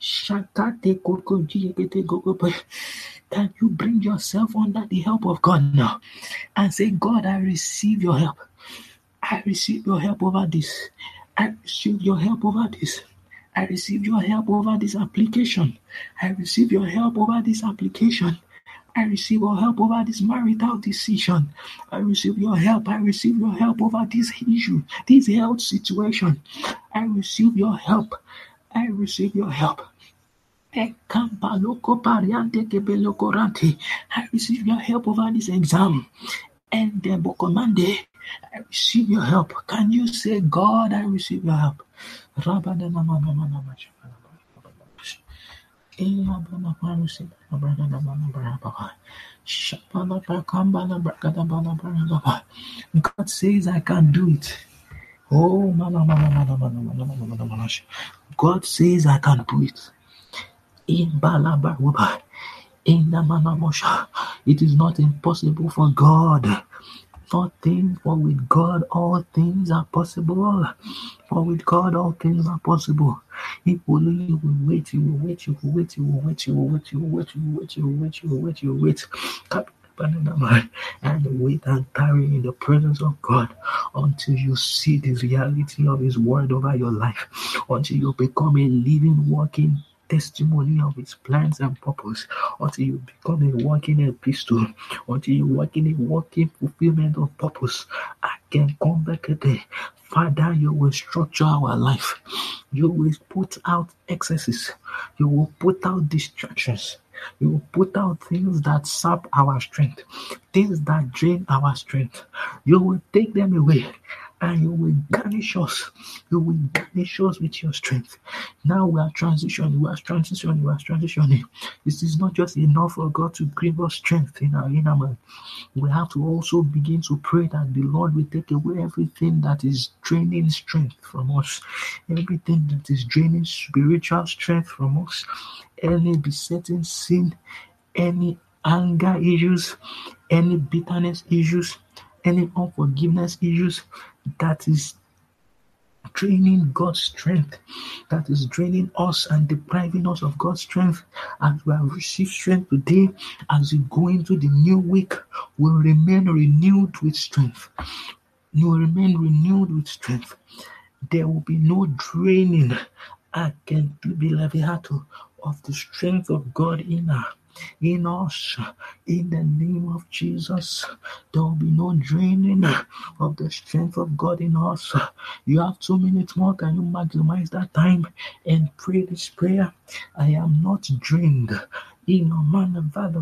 Can you bring yourself under the help of God now and say, God, I receive your help. I receive your help over this. I receive your help over this. I receive your help over this application. I receive your help over this application. I receive your help over this marital decision. I receive your help. I receive your help over this issue, this health situation. I receive your help. I receive your help. I receive your help over this exam. And the Bokomande, I receive your help. Can you say, God, I receive your help? God says I can do it. Oh, God says I can do it. In Balabaruba, in the Manamosha, it is not impossible for God. Nothing, for with God all things are possible. For with God all things are possible. If only you will wait, you will wait, you will wait, you will wait, you will wait, you will wait, you will wait, you will wait, you will wait, you will wait. And wait and tarry in the presence of God until you see the reality of His word over your life, until you become a living, walking testimony of His plans and purpose, until you become a walking epistle, until you walk in a walking fulfillment of purpose. I can come back a day. Father, you will structure our life. You will put out excesses. You will put out distractions. You will put out things that sap our strength, things that drain our strength. You will take them away and you will garnish us. You will garnish us with your strength. Now we are transitioning, we are transitioning, we are transitioning. It is not just enough for God to give us strength in our inner man. We have to also begin to pray that the Lord will take away everything that is draining strength from us, everything that is draining spiritual strength from us, any besetting sin, any anger issues, any bitterness issues, any unforgiveness issues that is draining God's strength, that is draining us and depriving us of God's strength. As we have received strength today, as we go into the new week, we'll remain renewed with strength. You will remain renewed with strength. There will be no draining again to be leviato of the strength of God in us. In us, in the name of Jesus, there will be no draining of the strength of God in us. You have two minutes more. Can you maximize that time and pray this prayer? I am not drained. In a man of valor,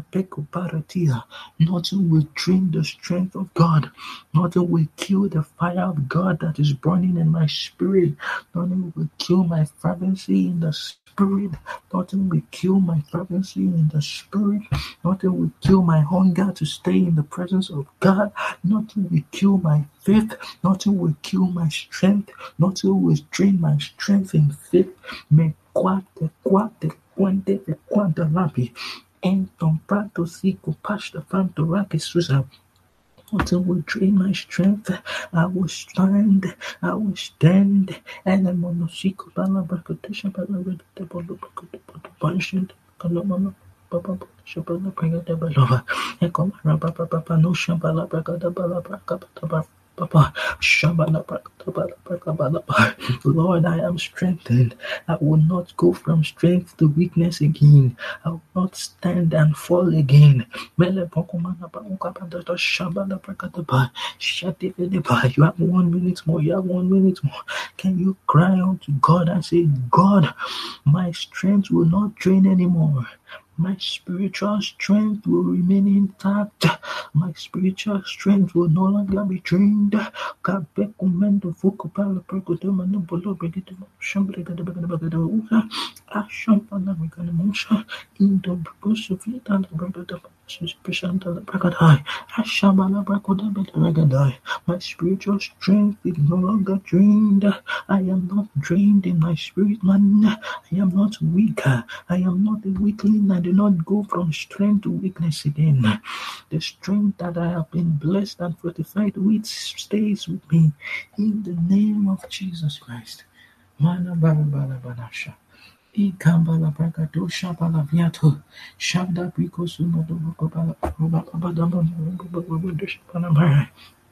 nothing will drain the strength of God. Nothing will kill the fire of God that is burning in my spirit. Nothing will kill my fervency in the spirit. Nothing will kill my fervency in the spirit. Nothing will kill my hunger to stay in the presence of God. Nothing will kill my faith. Nothing will kill my strength. Nothing will drain my strength in faith. Me quate quate quante de quanta lapi. Enton prato sico pasta fanto raki susa. Nothing will drain my strength. I will stand. I will stand. And I'm on the sequel. Balabacotation. Balabacotation. Papa Shabala Pragata Balova. Echo Rabba Papa no Shabala Pragata Balabra Papa Shabala Pragata Balabra. Lord, I am strengthened. I will not go from strength to weakness again. I will not stand and fall again. Mele Pokumana Pamuka Shabala Pragata. You have one minute more. You have one minute more. Can you cry out to God and say, God, my strength will not drain anymore. My spiritual strength will remain intact. My spiritual strength will no longer be drained. My spiritual strength is no longer drained. I am not drained in my spirit, man. I am not weaker. I am not a weakling. I do not go from strength to weakness again. The strength that I have been blessed and fortified with stays with me in the name of Jesus Christ. Mana bala bala banasha. Ikambala bragado shabala viato. Shabda briko suno do bala bala bala bala bala.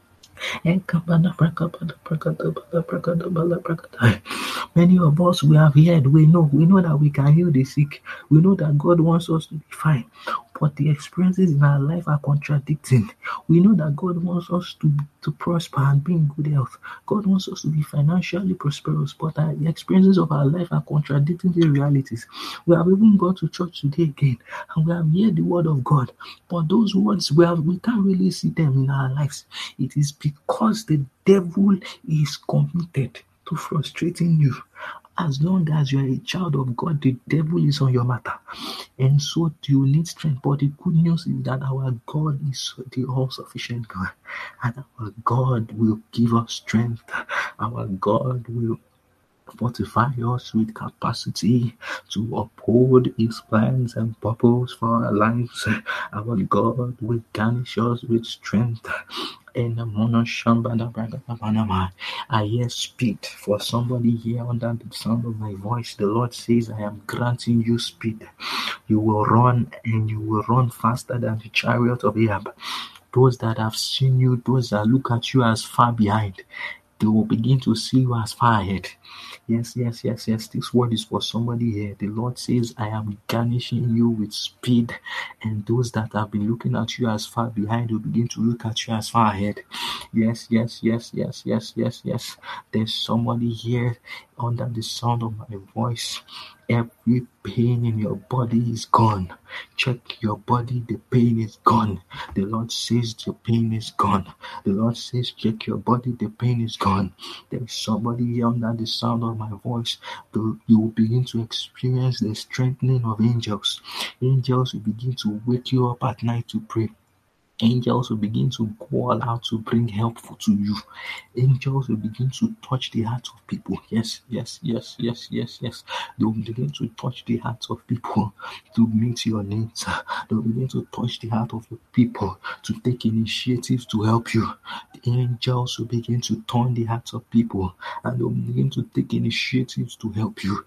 Many of us, we have heard, we know, we know that we can heal the sick. We know that God wants us to be fine. But the experiences in our life are contradicting. We know that God wants us to, to prosper and be in good health. God wants us to be financially prosperous, but our, the experiences of our life are contradicting the realities. We have even gone to church today again, and we have heard the word of God. But those words, we, have, we can't really see them in our lives. It is because the devil is committed to frustrating you. As long as you are a child of God, the devil is on your matter. And so you need strength. But the good news is that our God is the all-sufficient God. And our God will give us strength. Our God will fortify us with capacity to uphold His plans and purpose for our lives. Our God will garnish us with strength. In the I hear speed for somebody here under the sound of my voice. The Lord says, I am granting you speed. You will run and you will run faster than the chariot of Ahab. Those that have seen you, those that look at you as far behind, they will begin to see you as far ahead. Yes, yes, yes, yes. This word is for somebody here. The Lord says, I am garnishing you with speed. And those that have been looking at you as far behind will begin to look at you as far ahead. Yes, yes, yes, yes, yes, yes, yes. There's somebody here under the sound of my voice, every pain in your body is gone. Check your body, the pain is gone. The Lord says the pain is gone. The Lord says, check your body, the pain is gone. There is somebody here under the sound of my voice. You will begin to experience the strengthening of angels. Angels will begin to wake you up at night to pray. Angels will begin to go all out to bring help to you. Angels will begin to touch the hearts of people. Yes, yes, yes, yes, yes, yes. They will begin to touch the hearts of people to meet your needs. They will begin to touch the heart of the people to take initiatives to help you. The angels will begin to turn the hearts of people and they will begin to take initiatives to help you.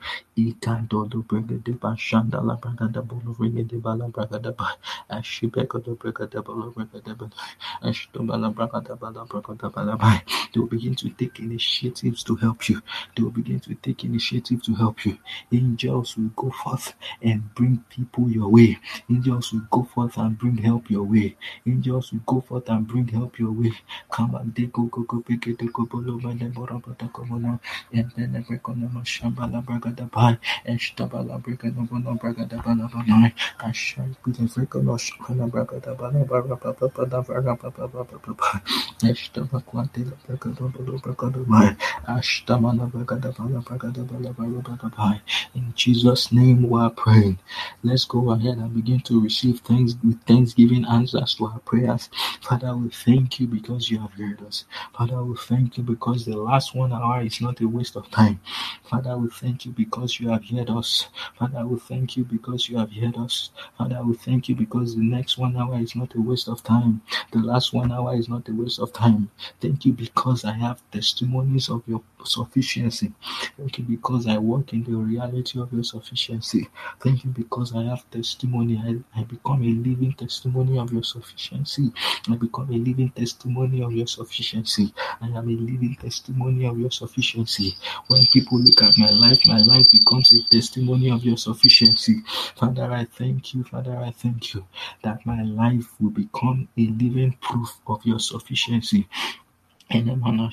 They will begin to take initiatives to help you. They will begin to take initiative to help you. Angels will go forth and bring people your way. Angels will go forth and bring help your way. Angels will go forth and bring help your way. Come and they go go go pick it go below by the bottom of the common and then the break on the Shambhala Bragada Bai and Stabala Brigada Bono Bragada Balabanai and Shank with the Fricolo Shambhala Bragada Balabara Papa Papa Papa Papa Eshtaba Quantilla Bragada Bolo Bragada Bai Ashtamana Bragada Bala Bragada Balabara Bai. In Jesus' name we are praying. Let's go ahead and begin to receive thanks with thanksgiving answers to our prayers. Father, we thank you because you have heard us. Father, we thank you because the last one hour is not a waste of time. Father, we thank you because you have heard us. Father, we thank you because you have heard us. Father, we thank you because the next one hour is not a waste of time. The last one hour is not a waste of time. Thank you because I have testimonies of your sufficiency. Thank you because I walk in the reality of your sufficiency. Thank you because I have testimony. I, I become a living testimony of your sufficiency. I become a living testimony of your sufficiency. I am a living testimony of your sufficiency. When people look at my life, my life becomes a testimony of your sufficiency. Father, I thank you. Father, I thank you that my life will become a living proof of your sufficiency. Father,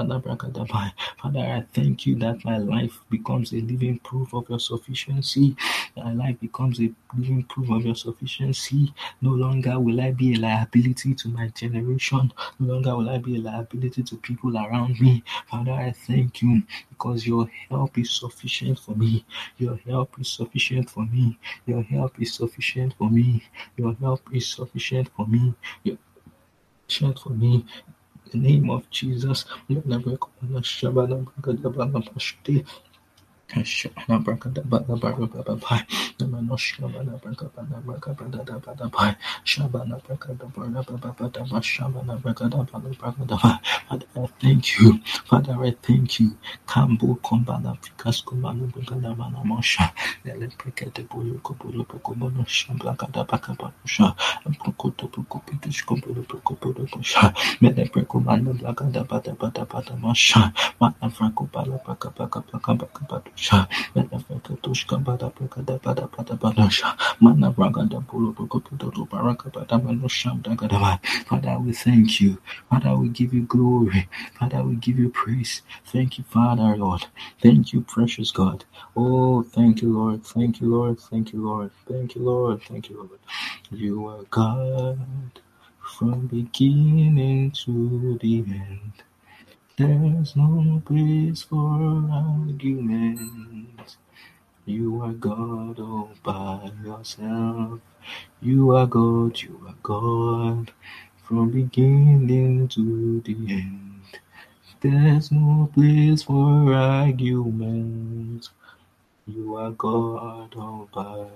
I thank you that my life becomes a living proof of your sufficiency. My life becomes a living proof of your sufficiency. No longer will I be a liability to my generation. No longer will I be a liability to people around me. Father, I thank you because your help is sufficient for me. Your help is sufficient for me. Your help is sufficient for me. Your help is sufficient for me. Your sufficient for me. In the name of Jesus, Shana Braka Bada Barba Bai, the Manoshabana Braka Bada Braka Bada Bai, Shabana Braka Bada Bada Shabana Braka Bada Braka. Father, I thank you. Father, I thank you. Kambo Kombana Ficas Kumana Braka Bana Mosha, the Lepricate Bulu Kopulu Pokomono Shamblaka Baka Basha, and Prokoto Pokopitish Kopulu Pokopodo Posha, Meleprekomana Blaka Bada Bada Bada Masha, Mana Franco Bala Baka Baka Baka Baka Sha, Menafekatushka Bada Bada Bada Bada Bada Sha, Mana Bragada Bulu Bokoto Baraka Bada Manusham Dagadava. Father, we thank you. Father, we give you glory. Father, we give you praise. Thank you, Father, Lord. Thank you, precious God. Oh, thank you, Lord. Thank you, Lord. Thank you, Lord. Thank you, Lord. Thank you, Lord. You are God from beginning to the end. There's no place for argument. You are God all by yourself. You are God, you are God, from beginning to the end. There's no place for argument. You are God all by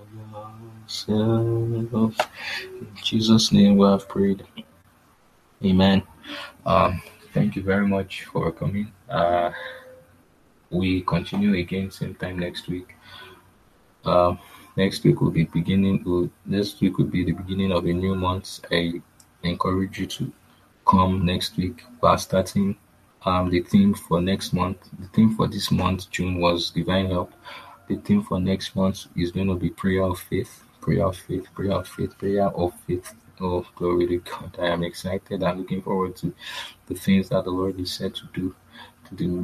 yourself. In Jesus' name we have prayed. Amen. Um, thank you very much for coming. Uh, we continue again same time next week. Uh, next week will be beginning. Will, next week will be the beginning of a new month. I encourage you to come next week. We are starting um the theme for next month. The theme for this month, June, was divine help. The theme for next month is going to be prayer of faith. Prayer of faith. Prayer of faith. Prayer of faith. Oh, glory to God! I am excited. I'm looking forward to the things that the Lord is said to do, to do,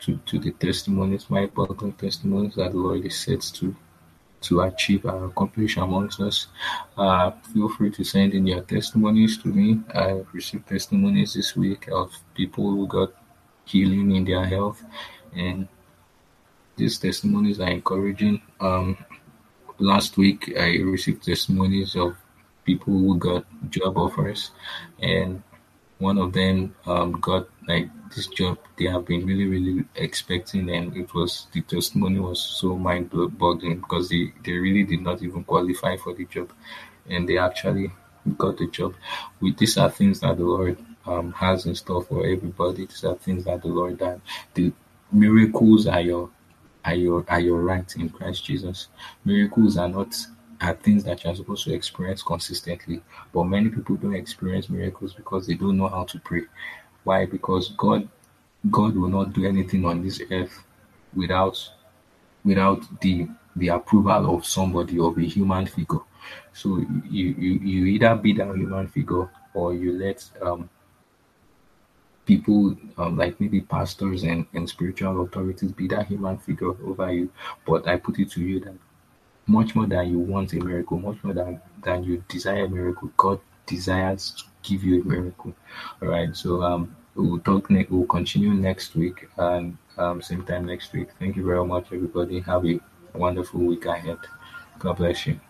to, to the testimonies, more important testimonies that the Lord is set to to achieve and accomplish amongst us. Uh, feel free to send in your testimonies to me. I've received testimonies this week of people who got healing in their health, and these testimonies are encouraging. Um, last week, I received testimonies of people who got job offers, and one of them um, got like this job they have been really really expecting, and it was the testimony was so mind boggling because they, they really did not even qualify for the job, and they actually got the job. With these are things that the Lord um, has in store for everybody. These are things that the Lord that the miracles are your are your are your right in Christ Jesus. Miracles are not are things that you're supposed to experience consistently. But many people don't experience miracles because they don't know how to pray. Why? Because God God will not do anything on this earth without without the the approval of somebody, of a human figure. So you you, you either be that human figure, or you let um people um, like maybe pastors and, and spiritual authorities be that human figure over you. But I put it to you that much more than you want a miracle, much more than, than you desire a miracle, God desires to give you a miracle. All right. So um we'll talk next we'll continue next week, and um same time next week. Thank you very much everybody. Have a wonderful week ahead. God bless you.